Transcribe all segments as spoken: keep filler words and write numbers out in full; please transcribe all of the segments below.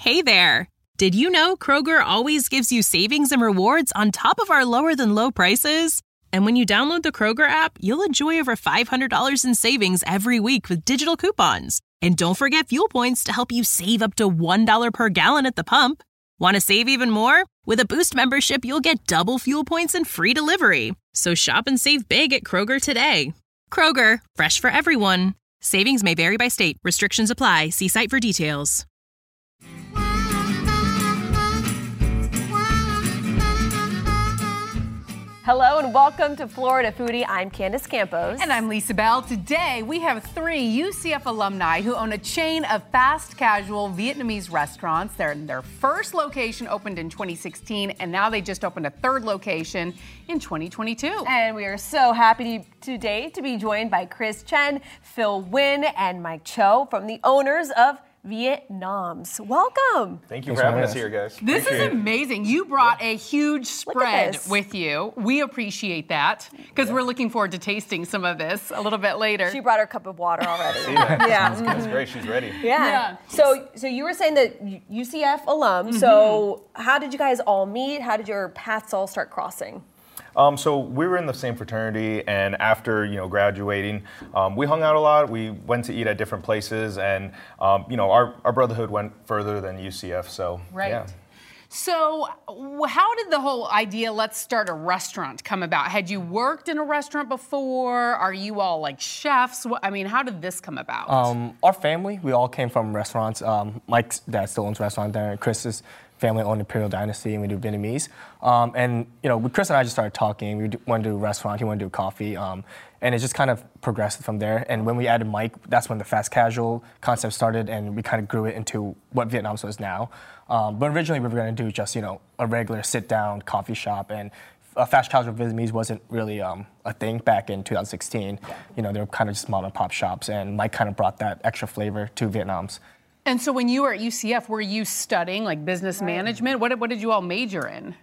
Hey there! Did you know Kroger always gives you savings and rewards on top of our lower-than-low prices? And when you download the Kroger app, you'll enjoy over five hundred dollars in savings every week with digital coupons. And don't forget fuel points to help you save up to one dollar per gallon at the pump. Want to save even more? With a Boost membership, you'll get double fuel points and free delivery. So shop and save big at Kroger today. Kroger, fresh for everyone. Savings may vary by state. Restrictions apply. See site for details. Hello and welcome to Florida Foodie. I'm Candace Campos. And I'm Lisa Bell. Today we have three U C F alumni who own a chain of fast casual Vietnamese restaurants. Their, their first location opened in twenty sixteen and now they just opened a third location in twenty twenty-two. And we are so happy to, today to be joined by Chris Chen, Phil Nguyen, and Mike Cho from the owners of Vietnam's. Welcome. Thank you for having us here, guys. This is amazing. You brought a huge spread with you. We appreciate that because yeah. we're looking forward to tasting some of this a little bit later. She brought her cup of water already. See that? Yeah, that's, that's great. She's ready. Yeah. yeah. So, so you were saying that U C F alum. Mm-hmm. So, how did you guys all meet? How did your paths all start crossing? Um, so we were in the same fraternity, and after you know graduating, um, we hung out a lot. We went to eat at different places, and um, you know our, our brotherhood went further than U C F. So right. yeah. So how did the whole idea, let's start a restaurant, come about? Had you worked in a restaurant before? Are you all like chefs? I mean, how did this come about? Um, our family, we all came from restaurants. Um, Mike's dad still owns a restaurant there. Chris's family owned Imperial Dynasty, and we do Vietnamese. Um, and you know, Chris and I just started talking. We wanted to do a restaurant. He wanted to do coffee, um, and it just kind of progressed from there. And when we added Mike, that's when the fast casual concept started, and we kind of grew it into what Vietnam's is now. Um, but originally, we were going to do just you know a regular sit-down coffee shop, and uh, fast casual Vietnamese wasn't really um, a thing back in two thousand sixteen. Yeah. You know, they were kind of just mom and pop shops, and Mike kind of brought that extra flavor to Vietnam's. And so when you were at U C F, were you studying like business right. management? What, what did you all major in?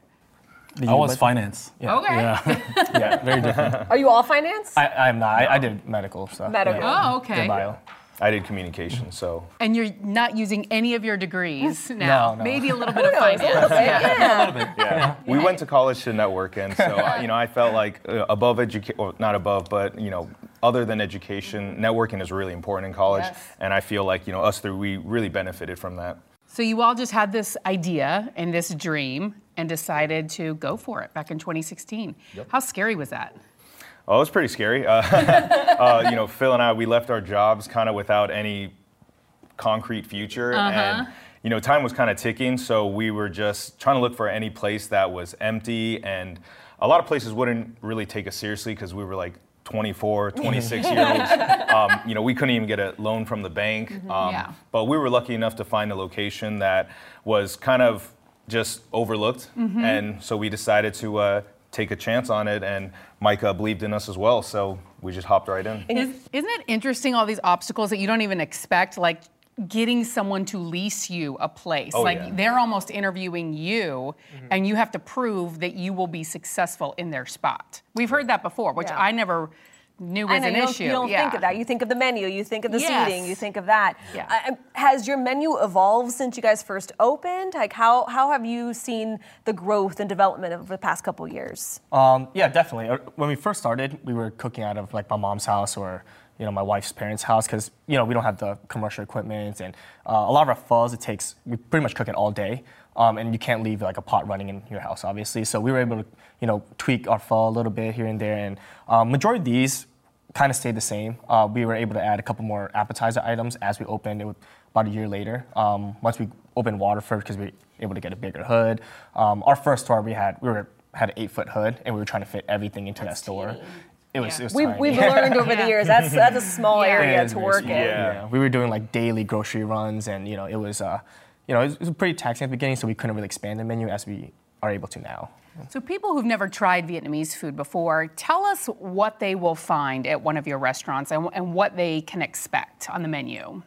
I was finance. Yeah. Okay. Yeah. yeah, very different. Are you all finance? I, I'm not. I, I did medical stuff. Medical. Yeah. Oh, okay. Did bio. I did communication, so. And you're not using any of your degrees now? No, no. Maybe a little bit of finance. A little bit, yeah. yeah. A little bit. Yeah. yeah. We went to college to network, and so, you know, I felt like uh, above education, well, not above, but, you know, other than education, networking is really important in college. Yes. And I feel like, you know, us three, we really benefited from that. So you all just had this idea and this dream and decided to go for it back in twenty sixteen. Yep. How scary was that? Oh, it was pretty scary. Uh, uh, you know, Phil and I, we left our jobs kind of without any concrete future. Uh-huh. And, you know, time was kind of ticking. So we were just trying to look for any place that was empty. And a lot of places wouldn't really take us seriously because we were like twenty-four, twenty-six year olds. Um, you know, we couldn't even get a loan from the bank. Mm-hmm. Um, yeah. But we were lucky enough to find a location that was kind of just overlooked. Mm-hmm. And so we decided to uh, take a chance on it, and Mike uh, believed in us as well, so we just hopped right in. Is, isn't it interesting, all these obstacles that you don't even expect, like getting someone to lease you a place? Oh, like yeah. they're almost interviewing you, mm-hmm. and you have to prove that you will be successful in their spot. We've heard that before, which yeah. I never knew was I know, an you issue. Don't, you don't yeah. think of that. You think of the menu, you think of the Yes. seating, you think of that. Yeah. Uh, has your menu evolved since you guys first opened? Like how, how have you seen the growth and development over the past couple of years? Um, yeah, definitely. When we first started, we were cooking out of like my mom's house or you know my wife's parents' house because you know we don't have the commercial equipment, and uh, a lot of our pho's it takes we pretty much cook it all day, um, and you can't leave like a pot running in your house obviously. So we were able to you know tweak our pho a little bit here and there, and um, majority of these kind of stayed the same. Uh, we were able to add a couple more appetizer items as we opened it was about a year later. Um, once we opened Waterford, because we were able to get a bigger hood. Um, our first store we had, we were had an eight foot hood, and we were trying to fit everything into That's that store. teeny. It was, Yeah. it was We've, tiny. we've learned over the years that's that's a small Yeah. area It is to very work small. in. Yeah. Yeah, we were doing like daily grocery runs, and you know it was, uh, you know, it was, it was pretty taxing at the beginning, so we couldn't really expand the menu as we are able to now. So people who've never tried Vietnamese food before, tell us what they will find at one of your restaurants and, and what they can expect on the menu.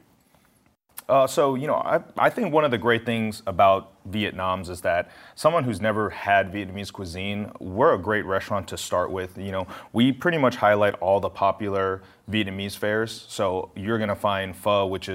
Uh, so, you know, I, I think one of the great things about Vietnam's is that someone who's never had Vietnamese cuisine, we're a great restaurant to start with. You know, we pretty much highlight all the popular Vietnamese fares. So you're going to find pho, which is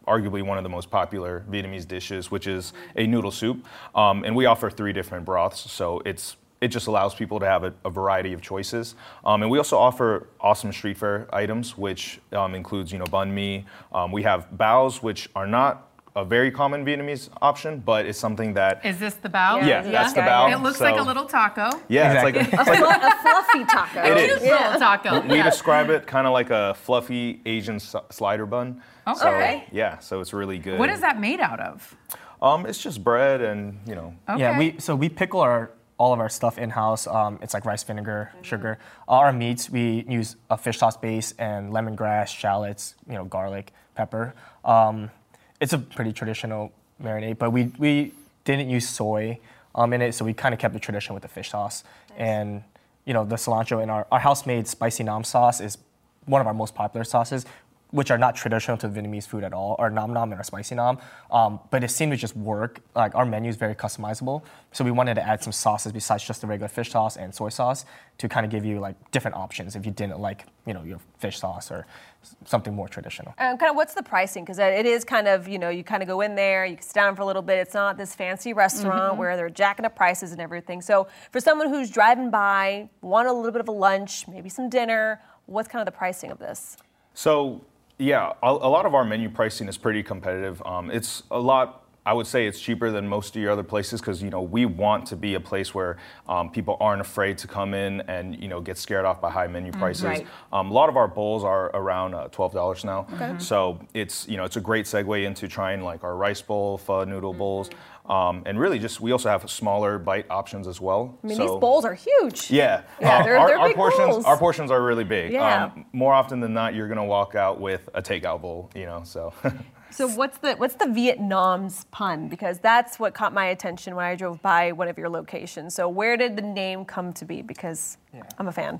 arguably one of the most popular Vietnamese dishes, which is a noodle soup. Um, and we offer three different broths, so it's it just allows people to have a, a variety of choices. Um, and we also offer awesome street fair items, which um, includes, you know, banh mi. Um, we have baos, which are not a very common Vietnamese option, but it's something that... Is this the bao? Yeah, Yeah. that's the Okay. bao. It looks So- like a little taco. Yeah, Exactly. it's like... A, It's like flu- a fluffy taco. It is. Cute little taco. we Yeah. describe it kind of like a fluffy Asian s- slider bun. So, Okay. yeah, so it's really good. What is that made out of? Um, it's just bread and, you know... Okay. Yeah, we so we pickle our all of our stuff in house. Um, it's like rice vinegar, sugar. All our meats we use a fish sauce base and lemongrass, shallots, you know, garlic, pepper. Um, it's a pretty traditional marinade, but we we didn't use soy um, in it, so we kind of kept the tradition with the fish sauce. And you know, the cilantro in our our house-made spicy nam sauce is one of our most popular sauces, which are not traditional to Vietnamese food at all, our nam nam and our spicy nam. Um, but it seemed to just work. Like our menu is very customizable, so we wanted to add some sauces besides just the regular fish sauce and soy sauce to kind of give you like different options if you didn't like, you know, your fish sauce or s- something more traditional. Um, kind of what's the pricing? Because it is kind of, you know, you kind of go in there, you can sit down for a little bit. It's not this fancy restaurant where they're jacking up prices and everything. So for someone who's driving by, want a little bit of a lunch, maybe some dinner, what's kind of the pricing of this? So, yeah, a, a lot of our menu pricing is pretty competitive. Um, it's a lot, I would say it's cheaper than most of your other places because, you know, we want to be a place where um, people aren't afraid to come in and, you know, get scared off by high menu prices. right. Um, a lot of our bowls are around uh, twelve dollars now. So it's, you know, it's a great segue into trying like our rice bowl, pho noodle bowls. Um, and really just, we also have smaller bite options as well. I mean, So- these bowls are huge. Yeah, Yeah, Uh, they're- our, they're our big portions, bowls. our portions are really big. Yeah. Um, more often than not, you're gonna walk out with a takeout bowl, you know. So, So what's the what's the Vietnam's pun? Because that's what caught my attention when I drove by one of your locations. So where did the name come to be? Because I'm a fan.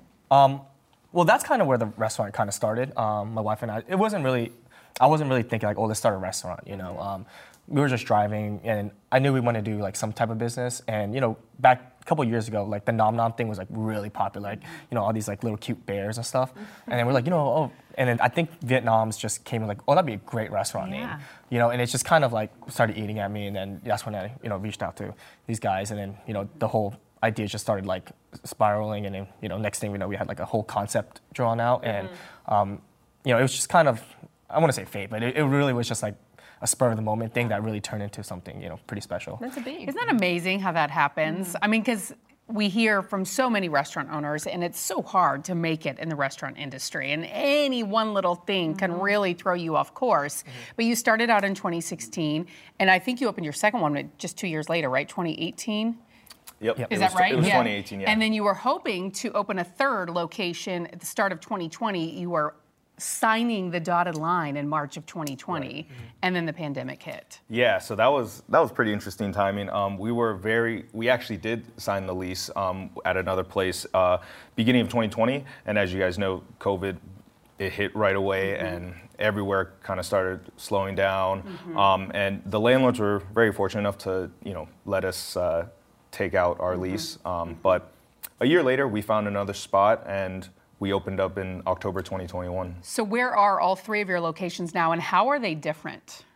Well, that's kind of where the restaurant kind of started. Um, my wife and I. It wasn't really. I wasn't really thinking like, oh, let's start a restaurant. You know, um, we were just driving, and I knew we wanted to do like some type of business. And you know, back a couple years ago, like the Nom Nom thing was like really popular. Like, you know, all these like little cute bears and stuff. And then we're like, you know, oh, and then I think Vietnam's just came with like, oh, that'd be a great restaurant Yeah. name. You know, and it's just kind of like started eating at me, and then that's when I, you know, reached out to these guys, and then you know, the whole idea just started like spiraling, and then you know, next thing we know, we had like a whole concept drawn out, and um, you know, it was just kind of, I want to say fate, but it, it really was just like a spur of the moment thing that really turned into something, you know, pretty special. That's a big. Isn't that amazing how that happens? I mean, because we hear from so many restaurant owners, and it's so hard to make it in the restaurant industry, and any one little thing can really throw you off course. But you started out in twenty sixteen, and I think you opened your second one just two years later, right? twenty eighteen? yep. Yep. It Is was, that right? It was Yeah. twenty eighteen, yeah. And then you were hoping to open a third location at the start of twenty twenty. You were signing the dotted line in March of twenty twenty, and then the pandemic hit. Yeah, so that was that was pretty interesting timing. Um, we were very, we actually did sign the lease um, at another place uh, beginning of twenty twenty, and as you guys know, COVID, it hit right away, and everywhere kind of started slowing down. Um, and the landlords were very fortunate enough to, you know, let us uh, take out our lease. Um, but a year later, we found another spot, and we opened up in October twenty twenty-one. So where are all three of your locations now, and how are they different?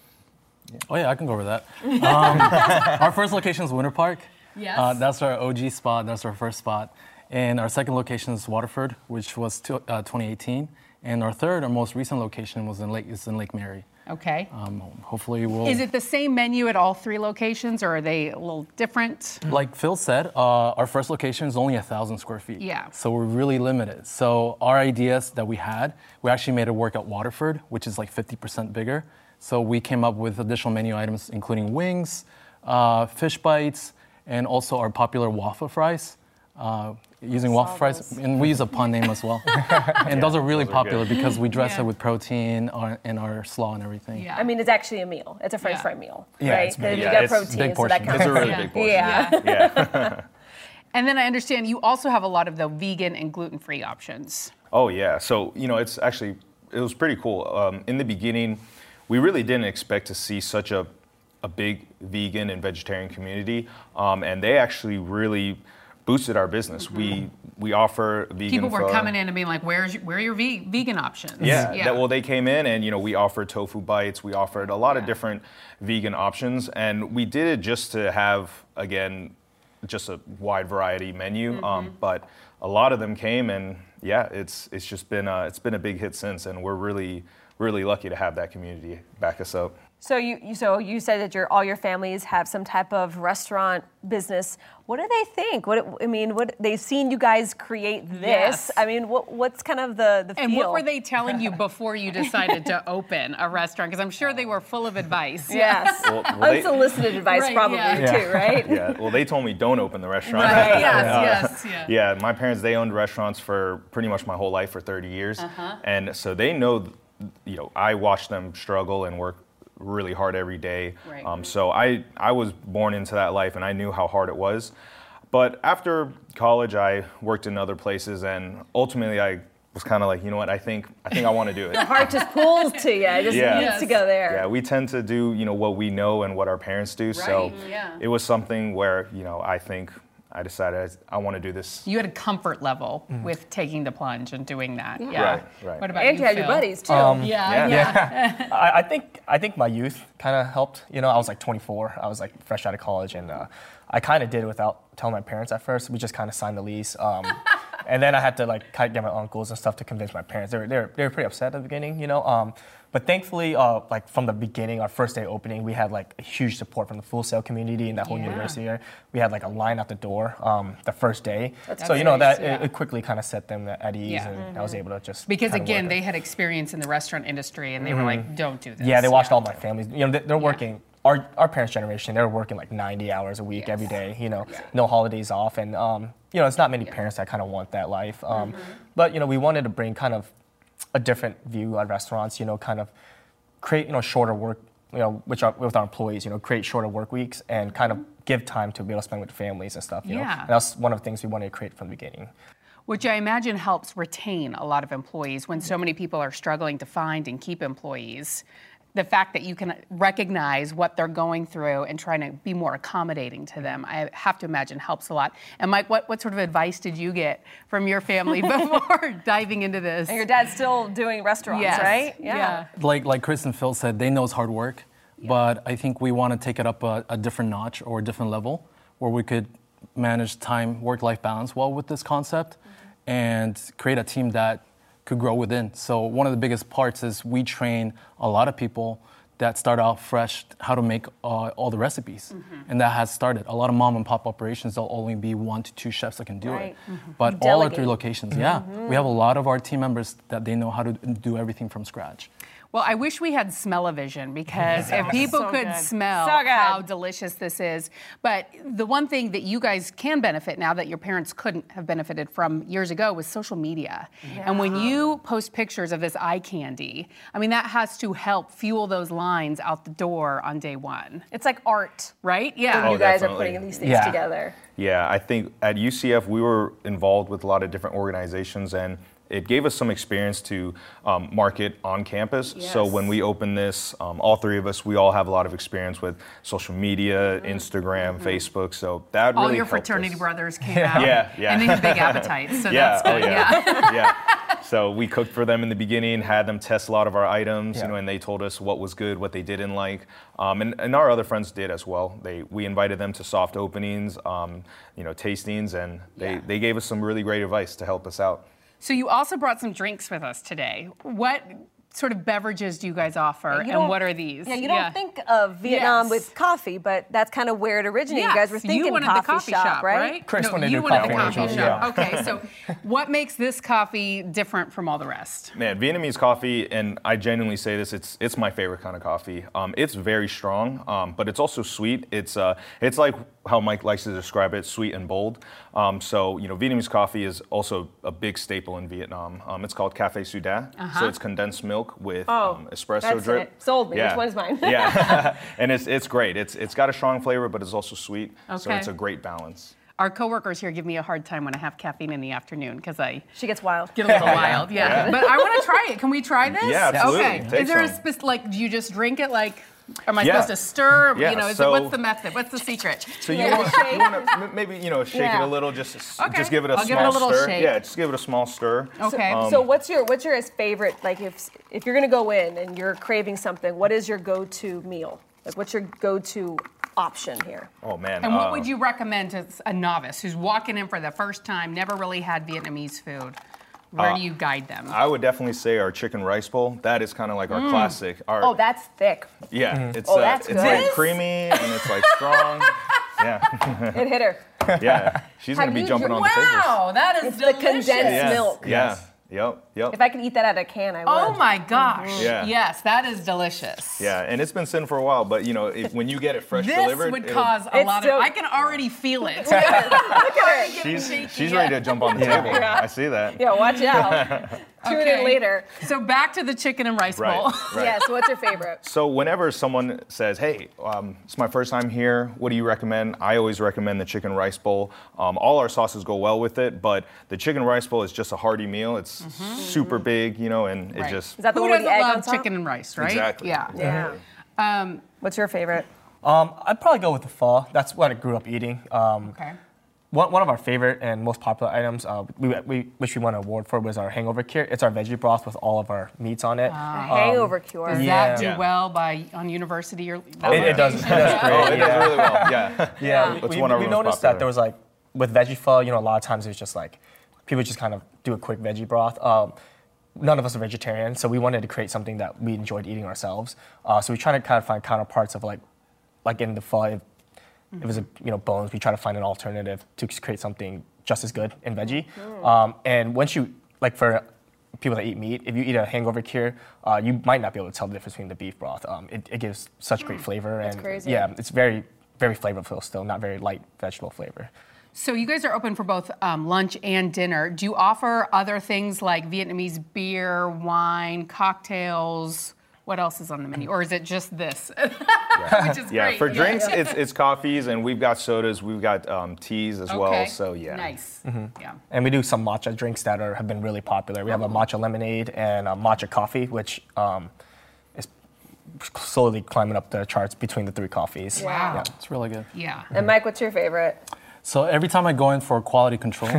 Oh yeah, I can go over that. Um, our first location is Winter Park. Yes. Uh, that's our O G spot. That's our first spot. And our second location is Waterford, which was to, uh, twenty eighteen. And our third, our most recent location, was in Lake is in Lake Mary. Okay. Um, hopefully we'll. Is it the same menu at all three locations, or are they a little different? Like Phil said, uh, our first location is only a thousand square feet. Yeah. So we're really limited. So our ideas that we had, we actually made it work at Waterford, which is like fifty percent bigger. So we came up with additional menu items, including wings, uh, fish bites, and also our popular waffle fries. Uh, using waffle fries, and we use a pun name as well. And those are really Those are popular good. because we dress Yeah. it with protein our, and our slaw and everything. Yeah. I mean, it's actually a meal. It's a French Yeah. fry meal, Yeah, right? it's Because big. you Yeah, got it's protein, big so that portion. counts. It's a really Yeah. big portion. Yeah. Yeah. And then I understand you also have a lot of the vegan and gluten-free options. Oh yeah, so you know it's actually it was pretty cool. Um, in the beginning, we really didn't expect to see such a a big vegan and vegetarian community, um, and they actually really boosted our business. Mm-hmm. We we offer vegan. People were pho. coming in and being like, "Where's your, where are your ve- vegan options?" Yeah, yeah. That, well, they came in and you know we offered tofu bites. We offered a lot yeah. of different vegan options, and we did it just to have again just a wide variety menu. Mm-hmm. Um, but a lot of them came, and yeah, it's it's just been a, it's been a big hit since, and we're really really lucky to have that community back us up. So you, you so you said that your all your families have some type of restaurant business. What do they think? What I mean, what they've seen you guys create this. Yes. I mean, what what's kind of the the And feel? what were they telling you before you decided to open a restaurant? Because I'm sure they were full of advice. Yes, Well, well, they- unsolicited advice Right, probably yeah. too, right? Yeah, well, they told me don't open the restaurant. Right. Yes. Uh, Yes. Yeah. Yeah, my parents, they owned restaurants for pretty much my whole life for thirty years. Uh-huh. And so they know, you know, I watched them struggle and work really hard every day. Right. Um, so I, I was born into that life and I knew how hard it was. But after college, I worked in other places and ultimately I was kind of like, you know what, I think I think I want to do it. The heart just pulls to you. It just Yeah. needs Yes. to go there. Yeah, we tend to do, you know, what we know and what our parents do. So Right, yeah. it was something where, you know, I think I decided I, I want to do this. You had a comfort level with taking the plunge and doing that. Yeah. Mm-hmm. Right, right. What about And you, you had your Phil? buddies too. Um, Yeah. Yeah. Yeah. I, I think I think my youth kind of helped. You know, I was like twenty-four. I was like fresh out of college, and uh, I kind of did it without telling my parents at first. We just kind of signed the lease, um, and then I had to like kind of get my uncles and stuff to convince my parents. They were they were, they were pretty upset at the beginning, you know. Um, but thankfully, uh, like from the beginning, our first day opening, we had like a huge support from the Full Sail community and that whole Yeah. university area. We had like a line out the door um, the first day. That's so you know nice, that yeah. it, it quickly kind of set them at ease, Yeah. and I was able to just Because kinda again, work they it. had experience in the restaurant industry, and they were like, "Don't do this." Yeah, they watched all my families. You know, they, they're working. Our, our parents' generation, they were working like ninety hours a week Yes. every day. You know, no holidays off, and um, you know, it's not many parents that kind of want that life. Um, But you know, we wanted to bring kind of a different view at restaurants. You know, kind of create you know shorter work. You know, which are with our employees. You know, create shorter work weeks and kind of give time to be able to spend with families and stuff. You know, Yeah. and that's one of the things we wanted to create from the beginning. Which I imagine helps retain a lot of employees when so many people are struggling to find and keep employees. The fact that you can recognize what they're going through and trying to be more accommodating to them, I have to imagine helps a lot. And Mike, what, what sort of advice did you get from your family before diving into this? And your dad's still doing restaurants, Yes. right? Yeah. Like like Chris and Phil said, they know it's hard work, but I think we want to take it up a, a different notch or a different level where we could manage time, work-life balance well with this concept and create a team that could grow within. So one of the biggest parts is we train a lot of people that start out fresh how to make uh, all the recipes. And that has started. A lot of mom and pop operations, there'll only be one to two chefs that can do Right. it. But You all our three delegate. locations, yeah. We have a lot of our team members that they know how to do everything from scratch. Well, I wish we had smell-o-vision because if people So could good. smell So good. how delicious this is. But the one thing that you guys can benefit now that your parents couldn't have benefited from years ago was social media. And when you post pictures of this eye candy, I mean, that has to help fuel those lines out the door on day one, It's like art. right? Yeah. Oh, you guys definitely. are putting these things Yeah. together. Yeah, I think at U C F we were involved with a lot of different organizations and it gave us some experience to um, market on campus. So Yes. when we opened this, um, all three of us, we all have a lot of experience with social media, Instagram, Facebook. So that All really your helped fraternity us. brothers came out. Yeah, yeah. And they have big appetites, so Yeah, that's oh good. yeah, yeah. So we cooked for them in the beginning, had them test a lot of our items, Yeah. you know, and they told us what was good, what they didn't like, um, and, and our other friends did as well. They we invited them to soft openings, um, you know, tastings, and they, Yeah. they gave us some really great advice to help us out. So you also brought some drinks with us today. What sort of beverages do you guys offer, You and don't- what are these? Yeah, you don't think of Vietnam Yes. with coffee, but that's kind of where it originated. You guys were Yes, thinking wanted coffee, the coffee shop, right? Chris no, wanted to you do wanted the coffee coffee originally, shop. Okay, so what makes this coffee different from all the rest? Man, Vietnamese coffee, and I genuinely say this, it's it's my favorite kind of coffee. Um, it's very strong, um, but it's also sweet. It's uh, it's like how Mike likes to describe it, sweet and bold. Um, so, you know, Vietnamese coffee is also a big staple in Vietnam. Um, it's called Café Suda. So it's condensed milk with Oh, um, espresso that's drip. it. Sold me. Yeah. Which one is mine? Yeah, and it's it's great. It's it's got a strong flavor, but it's also sweet. So Okay. it's a great balance. Our coworkers here give me a hard time when I have caffeine in the afternoon because I She gets wild. get a little wild. Yeah. But I want to try it. Can we try this? Yeah, absolutely. Okay. Take Is there a some. spec- like? Do you just drink it like? Am I Yeah. supposed to stir? Yeah, You know, is so- it, what's the method? What's the secret? So you Yeah. want, Shake. you want to maybe you know shake Yeah. it a little, just Okay. just give it a I'll give small it a little stir. shake. Yeah, just give it a small stir. Okay. Um, So what's your what's your favorite, like if if you're gonna go in and you're craving something, what is your go-to meal? Like what's your go-to option here? Oh man. And what uh, would you recommend to a novice who's walking in for the first time, never really had Vietnamese food? Where Uh, do you guide them? I would definitely say our chicken rice bowl. That is kind of like our Mm. classic. Our, Oh, that's thick. yeah. It's Oh, uh, that's it's good. like creamy and it's like strong. Yeah, It hit her. yeah. She's Have gonna be you jumping dr- on the table. Wow, that is It's the delicious. condensed Yeah. milk. Yeah. Yep. Yep. If I could eat that out of a can, I would. Oh my gosh. Yeah. Yes, that is delicious. Yeah, and it's been sitting for a while, but you know, if, when you get it fresh This delivered, would it'll- cause a It's lot so- of. I can already feel it. Look at her. She's, shaky, she's yeah. ready to jump on the table. Yeah. I see that. Yeah, watch out. Tune in later. So back to the chicken and rice Right. bowl. Right. Yes, what's your favorite? So whenever someone says, "Hey, um, it's my first time here. What do you recommend?" I always recommend the chicken rice bowl. Um, all our sauces go well with it, but the chicken rice bowl is just a hearty meal. It's super big, you know, and it Right. just Is that the Who one with doesn't the egg love on top? chicken and rice, right? Exactly. Yeah. Yeah. Um, What's your favorite? Um, I'd probably go with the pho. That's what I grew up eating. Um, okay. One, one of our favorite and most popular items, uh, we, we, which we won an award for, was our hangover cure. It's our veggie broth with all of our meats on it. A hangover cure. Does yeah. that do Yeah. well by on university or? It, it does. It does great. oh, it yeah. does really well. Yeah. Yeah, It's we, one of we our most noticed popular. that there was like, with veggie pho, you know, a lot of times it was just like, people just kind of do a quick veggie broth. Um, none of us are vegetarian, so we wanted to create something that we enjoyed eating ourselves. Uh, so we try to kind of find counterparts of like, like in the pho, if, if it was a, you know, bones, we try to find an alternative to create something just as good in veggie. Um, and once you, like for people that eat meat, if you eat a hangover cure, uh, you might not be able to tell the difference between the beef broth. Um, it, it gives such great flavor. That's and crazy. Yeah, it's very, very flavorful still, not very light vegetable flavor. So you guys are open for both um, lunch and dinner. Do you offer other things like Vietnamese beer, wine, cocktails? What else is on the menu? Or is it just this? Which is Yeah, great. for drinks, it's it's coffees, and we've got sodas, we've got um, teas as Okay. well. So yeah. Nice. Yeah. And we do some matcha drinks that are, have been really popular. We have a matcha lemonade and a matcha coffee, which um, is slowly climbing up the charts between the three coffees. Wow. Yeah. It's really good. Yeah. And Mike, what's your favorite? So every time I go in for quality control,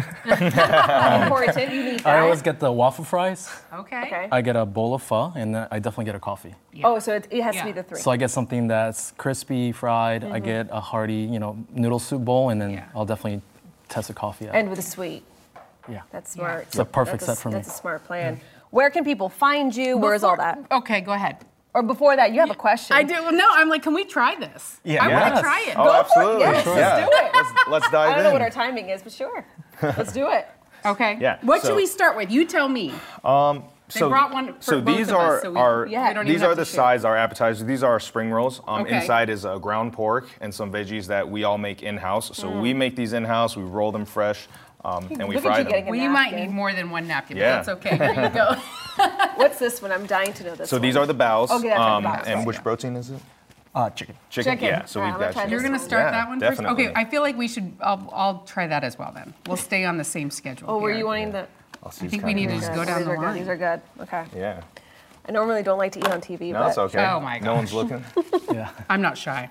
Important, you need that. I always get the waffle fries. Okay. Okay. I get a bowl of pho, and then I definitely get a coffee. Oh, so it, it has to Yeah. be the three. So I get something that's crispy, fried. I get a hearty, you know, noodle soup bowl, and then Yeah. I'll definitely test the coffee out. And with a sweet. yeah. That's smart. It's a perfect that's a, set for me. That's a smart plan. Where can people find you? Where's all that? Okay, go ahead. Or before that, you have a question. I do. Well, no, I'm like, can we try this? Yeah. I want Yes. to try it. Oh, Go for it. absolutely. Yes, Sure. let's Yeah. do it. Let's, let's dive I don't in. know what our timing is, but sure. Let's do it. Okay. Yeah, What so- should we start with? You tell me. They brought one for so both these of us, are so we- our Yeah. we don't these even are have the to share. sides, our appetizers. These are our spring rolls. Um, Okay. Inside is a ground pork and some veggies that we all make in house. So Mm. we make these in house. We roll them fresh, um, and we Look at fry you them. getting a Well, you might napkin. need more than one napkin, Yeah. but that's okay. Here you go. What's this one? I'm dying to know this So one. these are the bows. Okay, that's right, the um, bows, and right. which protein is it? Uh, chicken. Chicken. Chicken. Yeah. So All right, we've I'm gonna got. try chicken. You're going to start Yeah, that one definitely. first? Okay, I feel like we should, I'll, I'll try that as well then. We'll stay on the same schedule. Oh, were here. you wanting the? I'll see I it's think we kinda need to good. just go down these the are good. line. These are good. Okay. Yeah. I normally don't like to eat on T V, No, but it's okay. Oh my No one's looking. Yeah. I'm not shy.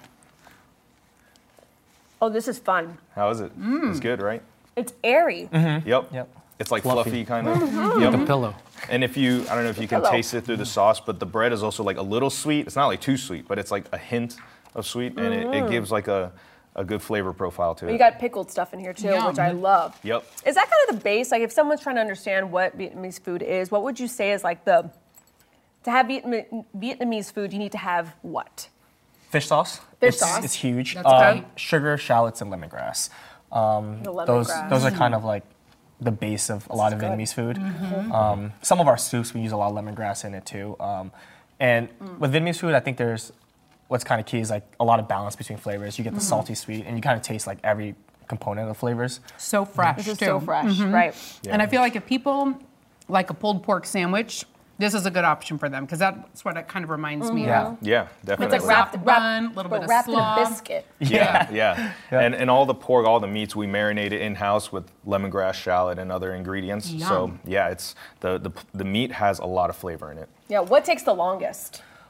oh, this is fun. How is it? Mm. It's good, right? It's airy. Yep. Yep. It's like Fluffy. fluffy, kind of. Mm-hmm. Yep. The pillow. And if you, I don't know if you can Hello. taste it through the sauce, but the bread is also like a little sweet. It's not like too sweet, but it's like a hint of sweet, and it, it gives like a, a good flavor profile to it. You got pickled stuff in here too, Yum. which I love. Yep. Is that kind of the base? Like, if someone's trying to understand what Vietnamese food is, what would you say is like the to have Vietnam- Vietnamese food? You need to have what? Fish sauce. Fish it's, sauce. It's huge. That's Um, great. Sugar, shallots, and lemongrass. Um, The those lemongrass. those are kind of like the base of a lot of good. Vietnamese food. Um, some of our soups we use a lot of lemongrass in it too. Um, and with Vietnamese food, I think there's what's kind of key is like a lot of balance between flavors. You get the salty, sweet, and you kind of taste like every component of flavors. So fresh, This is too. so fresh, right? And I feel like if people like a pulled pork sandwich, this is a good option for them because that's what it kind of reminds me Yeah. of. Yeah, It's definitely. like wrapped, Soft wrapped, bun, little but bit of wrapped in a slaw. biscuit. Yeah, yeah. And and all the pork, all the meats, we marinate it in house with lemongrass, shallot, and other ingredients. So Yum. yeah, it's the, the the meat has a lot of flavor in it. Yeah. What takes the longest?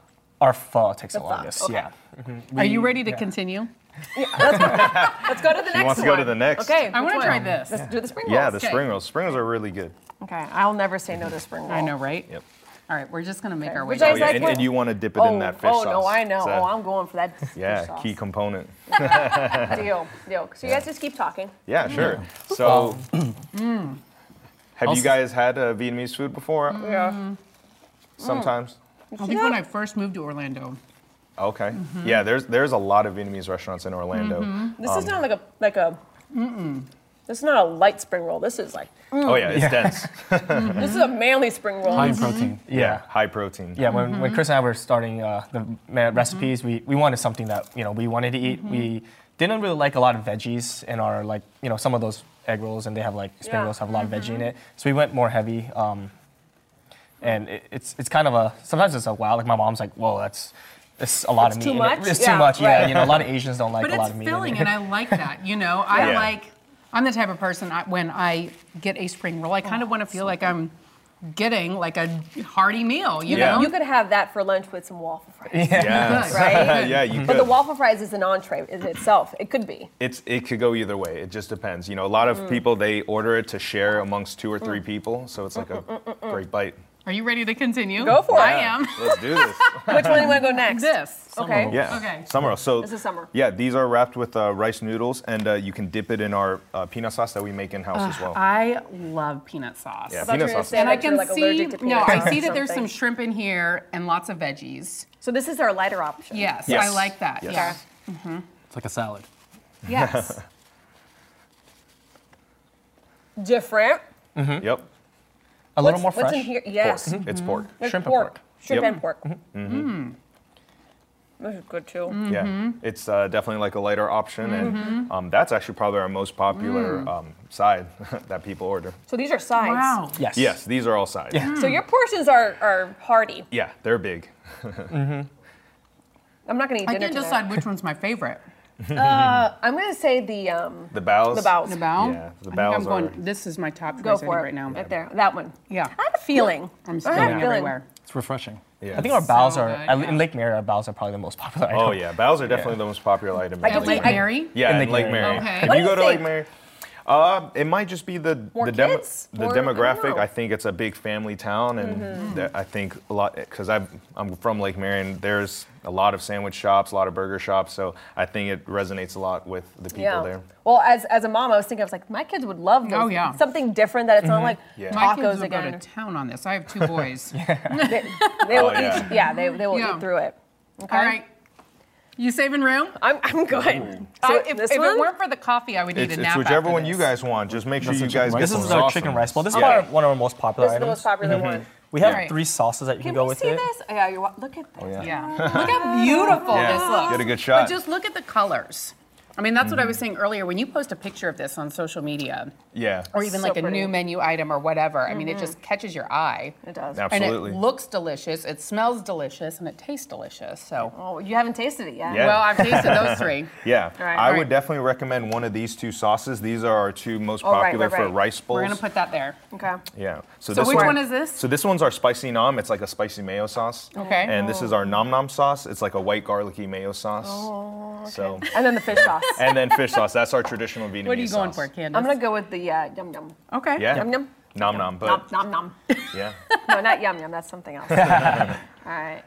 Our pho takes the, pho, longest. okay. Yeah. Are you ready to continue? Let's go to the next one. wants to go to the next. Okay. I which want to try one? this. Let's do the spring rolls. Yeah, the Okay. spring rolls. Spring rolls are really good. Okay, I'll never say no to spring roll. I know, right? Yep. All right, we're just going to make our way Which down. I Oh, yeah, like and, what- and you want to dip it Oh, in that fish oh sauce. no, I know. So, Oh, I'm going for that fish yeah, sauce. key component. Deal, deal. So you guys just keep talking. Yeah, sure. So, Mm. have Also- you guys had uh, Vietnamese food before? Yeah. Sometimes. I think when I first moved to Orlando. Okay. Mm-hmm. Yeah, there's there's a lot of Vietnamese restaurants in Orlando. This Um, is not like a like a. This is not a light spring roll. This is like Oh yeah, it's dense. this is a manly spring roll. High in protein. Yeah, high protein. Yeah, when, when Chris and I were starting uh, the ma- recipes, we, we wanted something that you know we wanted to eat. We didn't really like a lot of veggies in our like you know some of those egg rolls, and they have like spring Yeah. rolls have a lot of veggie in it. So we went more heavy, um, and it, it's it's kind of a sometimes it's a wow. Like my mom's like, whoa, that's it's a lot It's of meat. too in much? it. It's Yeah, too much. right. Yeah, you know, a lot of Asians don't like But a lot it's of meat. filling, in it. and I like that. You know, I Yeah. like. I'm the type of person. I, when I get a spring roll, I kind of want to feel like I'm getting like a hearty meal. You Yeah. know. You could have that for lunch with some waffle fries. Yeah. Right? yeah, you could. But the waffle fries is an entree in itself. It could be. It's it could go either way. It just depends. You know, a lot of people they order it to share amongst two or three people, so it's like a great bite. Are you ready to continue? Go for it. I Yeah, am. Let's do this. Which one do you want to go next? This. Okay. Yeah. Okay. Summer roll. So This is summer. Yeah, these are wrapped with uh, rice noodles, and uh, you can dip it in our uh, peanut sauce that we make in house as well. I love peanut sauce. Yeah, I thought you were peanut gonna sauce. say And I that you're, can like see, allergic to no, peanut I sauce see or that there's some something. shrimp in here and lots of veggies. So this is our lighter option. Yes, Yes. I like that. Yes. Yeah. It's like a salad. Yes. Different. Yep. A little more What's- What's fresh. in here? Yes. Pork. It's pork. There's Shrimp and pork. pork. Shrimp Yep. and pork. Mm-hmm. This is good too. Yeah, it's uh, definitely like a lighter option, and um, that's actually probably our most popular um, side that people order. So these are sides. Wow. Yes. Yes, these are all sides. Yeah, So your portions are, are hearty. they're big. I'm not going to eat I dinner can't tonight. decide which one's my favorite. I'm going to say the um, The bows. the bows. The bow? Yeah, the I think bows I'm going, are- this is my top choice Go I think, for it. right now. Right there. That one. Yeah. I had a feeling. I'm I spilling had a feeling. everywhere. It's refreshing. Yeah. I think our bows So are good, at- yeah. in Lake Mary. Our bows are probably the most popular item. Oh yeah, bows are definitely the most popular item. I in can Lake see- I- Mary? Yeah, In in Lake Lake Mary. Mary. Okay. If What you do go you to Lake think? Mary, uh, it might just be the More the, demo- kids? the Or- I don't demographic. know. I, think it's a big family town, and Mm-hmm. that I think a lot because I'm I'm from Lake Mary, and there's a lot of sandwich shops, a lot of burger shops. So I think it resonates a lot with the people Yeah. there. Well, as, as a mom, I was thinking, I was like, my kids would love this. Oh, yeah. Something different that it's not like Yeah. My kids tacos will again. go to town on this. I have two boys. They, they will Oh, yeah. eat. Yeah, they, they will Yeah. eat through it. Okay. All right. You saving room? I'm, I'm good. I, So if this if one? it weren't for the coffee, I would need It's, a it's nap whichever after one this. you guys want. Just make sure That's you the guys chicken get This some is our sauce chicken on rice it. bowl. This Yeah. is probably one of our most popular This is the items. most popular one. We have Right. three sauces that you Can can go we with see it. this? Yeah, you're. wa- Look at this. Oh, yeah. Yeah. Look how beautiful Yeah. this looks. Get a good shot. But just look at the colors. I mean, that's what I was saying earlier. When you post a picture of this on social media, Yeah. or even So like a pretty. new menu item or whatever, I mean, it just catches your eye. It does. Absolutely. And it looks delicious, it smells delicious, and it tastes delicious. So, Oh, you haven't tasted it yet. Yeah. well, I've tasted those three. Yeah, Right. I Right. would definitely recommend one of these two sauces. These are our two most Oh, right, popular right, for right. rice bowls. We're gonna put that there. Okay. Yeah. So this which one, one is this? So this one's our spicy nam. It's like a spicy mayo sauce. Okay. And this is our nam nam sauce. It's like a white garlicky mayo sauce. Oh, okay. So, And then the fish sauce. and then fish sauce. That's our traditional Vietnamese What are you going sauce. for, Candace? I'm gonna go with the uh, yum yum. Okay. Yeah. Yum yum. Nom nom, but Nom nom nom. yeah. No, not yum yum. That's something else. All right.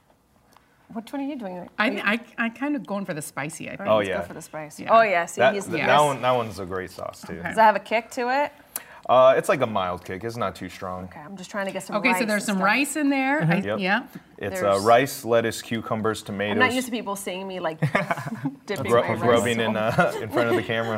Which one are you doing? I, I, I kind of going for the spicy, I think. Oh Let's yeah. Go for the spice. Yeah. Oh yeah. See, That, he's th- Yes. that one, that one's a great sauce too. Okay. Does that have a kick to it? Uh, it's like a mild kick. It's not too strong. Okay, I'm just trying to get some. Okay, rice so there's and some stuff. rice in there. I, Yep. Yeah. It's uh, There's- rice, lettuce, cucumbers, tomatoes. I'm not used to people seeing me like dipping Ru- my rice. rubbing in uh, in front of the camera.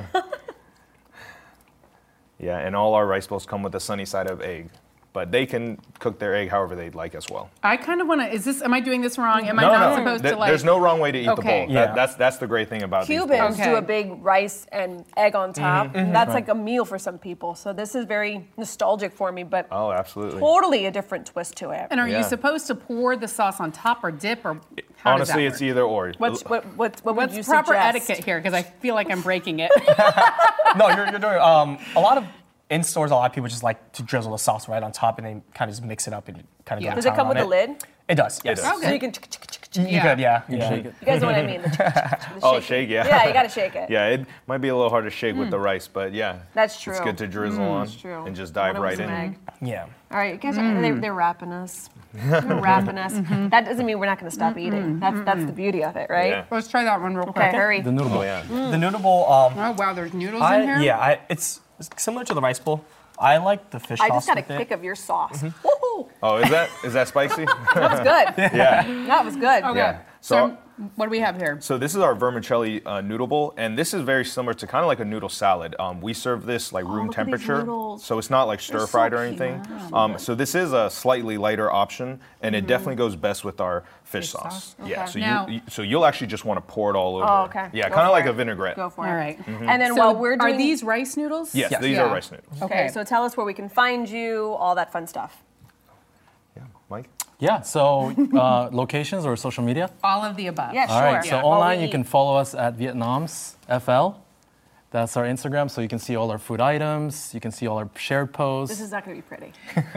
Yeah, and all our rice bowls come with a sunny side up egg, but they can cook their egg however they'd like as well. I kind of want to. Is this? Am I doing this wrong? Am I no, not no, supposed th- to like? there's no wrong way to eat Okay. the bowl. Yeah. That, that's that's the great thing about these Cubans bowls. Okay. do a big rice and egg on top. and that's like a meal for some people. So this is very nostalgic for me, but Oh, absolutely. totally a different twist to it. And are Yeah. you supposed to pour the sauce on top or dip or? How Honestly, does it's that work? either or. What's, what what what would What's you proper suggest? etiquette here? Because I feel like I'm breaking it. No, you're, you're doing um, a lot of in stores. A lot of people just like to drizzle the sauce right on top and then kind of just mix it up and kind of Yeah. go to Does it town come on with a lid? It does, yes. does. So you can. You Yeah. could, yeah. You yeah. shake it. You guys know what I mean? The, the Oh, shake, yeah. Yeah, you gotta shake it. Yeah, it might be a little hard to shake with the rice, but yeah. That's true. It's good to drizzle on True. and just I dive wonder if right it was in. an egg. Yeah. All right, you guys, are, they're, they're wrapping us. They're wrapping us. That doesn't mean we're not going to stop eating. That's that's the beauty of it, right? Yeah. Let's try that one real quick. Okay, hurry. The noodle bowl. Oh, yeah. The noodle bowl, um, Oh, wow, there's noodles I, in here? yeah, I, it's similar to the rice bowl. I like the fish I sauce just got a with it. kick of your sauce. Woohoo! Oh, is that is that spicy? That was good. Yeah. That was good. Okay. Yeah. So, So- what do we have here? So this is our vermicelli uh, noodle bowl, and this is very similar to kind of like a noodle salad. Um, we serve this like room Oh, look at these temperature, noodles. so it's not like stir so fried or cute. anything. Wow. Um, so this is a slightly lighter option, and it definitely goes best with our fish, Fish sauce. sauce? Yeah. Okay. So Now- you, you so you'll actually just want to pour it all over. Oh, okay. Yeah, Go kind of for like it. a vinaigrette. Go for it. All right. And then So while we're doing are these rice noodles? Yes, Yes. these Yeah. are rice noodles. Okay, so tell us where we can find you, all that fun stuff. Yeah, Mike. Yeah, so uh, locations or social media? All of the above. Yeah, All sure. right, so Yeah. While online we you can eat. follow us at Vietnam's F L. That's our Instagram, so you can see all our food items. You can see all our shared posts. This is not going to be pretty.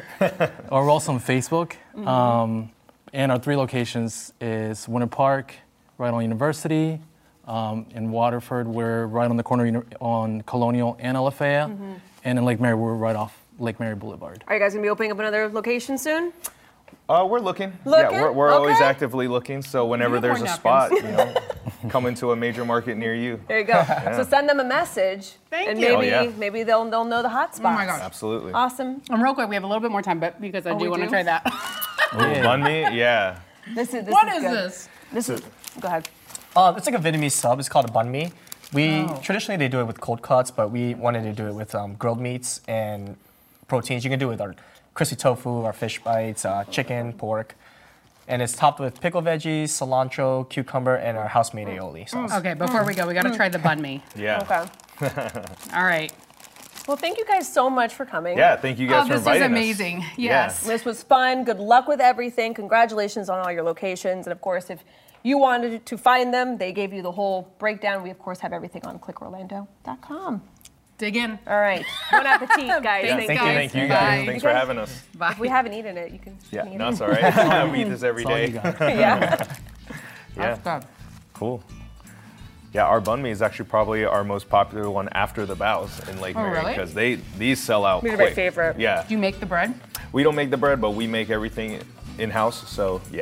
Or we're also on Facebook. Mm-hmm. Um, and our three locations is Winter Park, right on University. Um, in Waterford, we're right on the corner uni- on Colonial and Alafaya. Mm-hmm. And in Lake Mary, we're right off Lake Mary Boulevard. Are you guys going to be opening up another location soon? Uh, we're looking. Looking? Yeah, we're, we're always Okay. actively looking. So whenever We have there's a more spot, napkins. you know, come into a major market near you. There you go. So send them a message. Thank and you. maybe Oh, yeah. maybe they'll they'll know the hot spots. Oh my gosh. Absolutely. Awesome. And real quick, we have a little bit more time, but because I Oh, do we want to do? try that. Ooh, bun me, yeah. This is this What is is good. this? This is go ahead. Uh, it's like a Vietnamese sub. It's called a banh mi. We Oh. traditionally they do it with cold cuts, but we wanted to do it with um, grilled meats and proteins. You can do it with our crispy tofu, our fish bites, uh, chicken, pork, and it's topped with pickled veggies, cilantro, cucumber, and our house-made aioli sauce. Okay, before we go, we got to try the bun me. Yeah. Okay. All right. Well, thank you guys so much for coming. Yeah, thank you guys Oh, for this is inviting us. amazing. Yes. This was fun. Good luck with everything. Congratulations on all your locations. And of course, if you wanted to find them, they gave you the whole breakdown. We, of course, have everything on click orlando dot com. Dig in. All right. Bon appetit, guys. Yeah, Thank, thank you. you, Thank you Bye. guys. Thanks for guys- having us. Bye. If we haven't eaten it, you can. Yeah, eat no, it. it's all right. We eat this every That's all you day. got. Yeah. Yeah, That's good. cool. Yeah, our bun mi is actually probably our most popular one after the bows in Lake Oh, Mary really? because they these sell out These are quick. my favorite. Yeah, Do you make the bread? we don't make the bread, but we make everything in house. So yeah,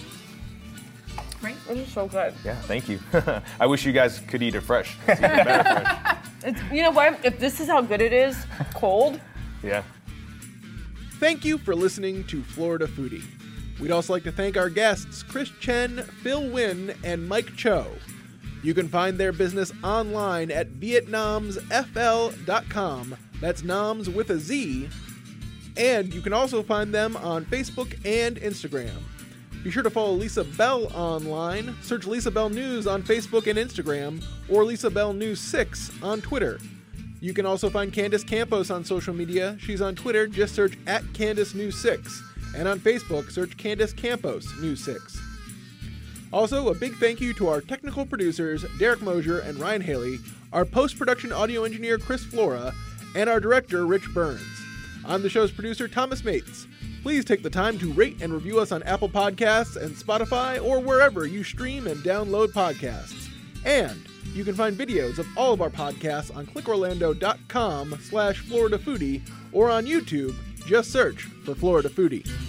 Great. This is so good. yeah. Thank you. I wish you guys could eat it fresh. It's even better fresh. It's, you know what? If this is how good it is, cold. Yeah. Thank you for listening to Florida Foodie. We'd also like to thank our guests, Chris Chen, Phil Nguyen, and Mike Cho. You can find their business online at vietnams f l dot com. That's Noms with a Z. And you can also find them on Facebook and Instagram. Be sure to follow Lisa Bell online. Search Lisa Bell News on Facebook and Instagram, or Lisa Bell News six on Twitter. You can also find Candace Campos on social media. She's on Twitter, just search at Candace News six. And on Facebook, search Candace Campos News six. Also, a big thank you to our technical producers, Derek Mosier and Ryan Haley, our post-production audio engineer, Chris Flora, and our director, Rich Burns. I'm the show's producer, Thomas Mates. Please take the time to rate and review us on Apple Podcasts and Spotify or wherever you stream and download podcasts. And you can find videos of all of our podcasts on click orlando dot com slash Florida Foodie or on YouTube. Just search for Florida Foodie.